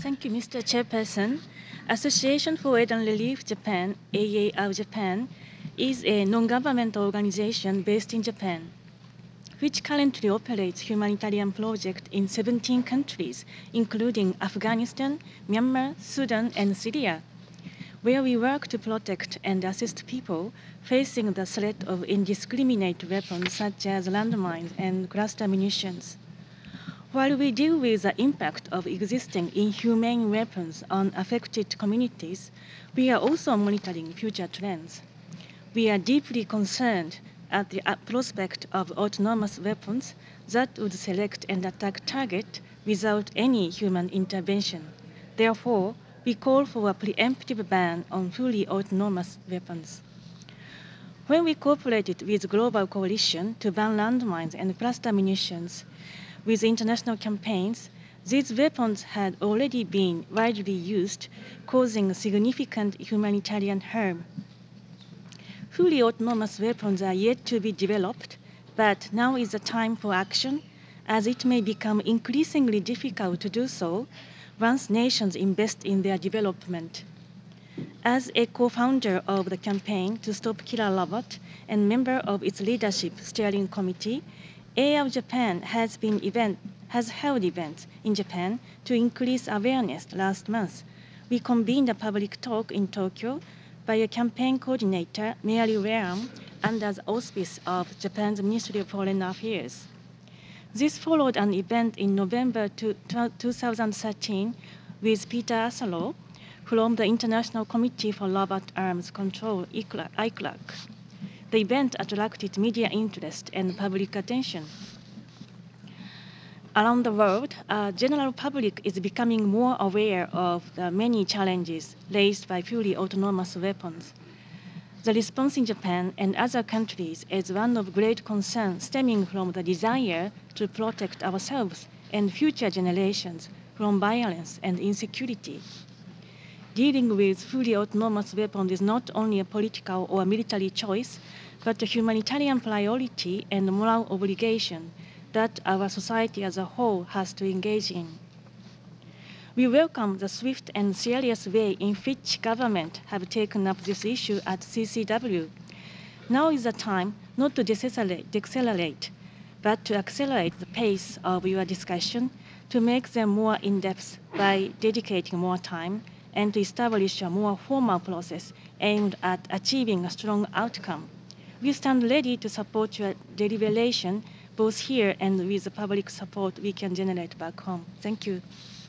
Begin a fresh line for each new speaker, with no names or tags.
Thank you, Mr. Chairperson. Association for Aid and Relief Japan, AAR Japan, is a non-governmental organization based in Japan, which currently operates humanitarian projects in 17 countries, including Afghanistan, Myanmar, Sudan, and Syria, where we work to protect and assist people facing the threat of indiscriminate weapons such as landmines and cluster munitions. While we deal with the impact of existing inhumane weapons on affected communities, we are also monitoring future trends. We are deeply concerned at the prospect of autonomous weapons that would select and attack targets without any human intervention. Therefore, we call for a preemptive ban on fully autonomous weapons. When we cooperated with Global Coalition to ban landmines and cluster munitions with international campaigns, these weapons had already been widely used, causing significant humanitarian harm. Fully autonomous weapons are yet to be developed, but now is the time for action, as it may become increasingly difficult to do so once nations invest in their development. As a co-founder of the campaign to stop killer robot and member of its leadership steering committee, AR Japan has held events in Japan to increase awareness last month. We convened a public talk in Tokyo by a campaign coordinator, Mary Wareham, under the auspice of Japan's Ministry of Foreign Affairs. This followed an event in November 2013 with Peter Asaro from the International Committee for Robot Arms Control, ICRAC. The event attracted media interest and public attention. Around the world, the general public is becoming more aware of the many challenges raised by fully autonomous weapons. The response in Japan and other countries is one of great concern stemming from the desire to protect ourselves and future generations from violence and insecurity. Dealing with fully autonomous weapons is not only a political or military choice, but a humanitarian priority and moral obligation that our society as a whole has to engage in. We welcome the swift and serious way in which government have taken up this issue at CCW. Now is the time not to decelerate, but to accelerate the pace of your discussion to make them more in-depth by dedicating more time and to establish a more formal process aimed at achieving a strong outcome. We stand ready to support your deliberation both here and with the public support we can generate back home. Thank you.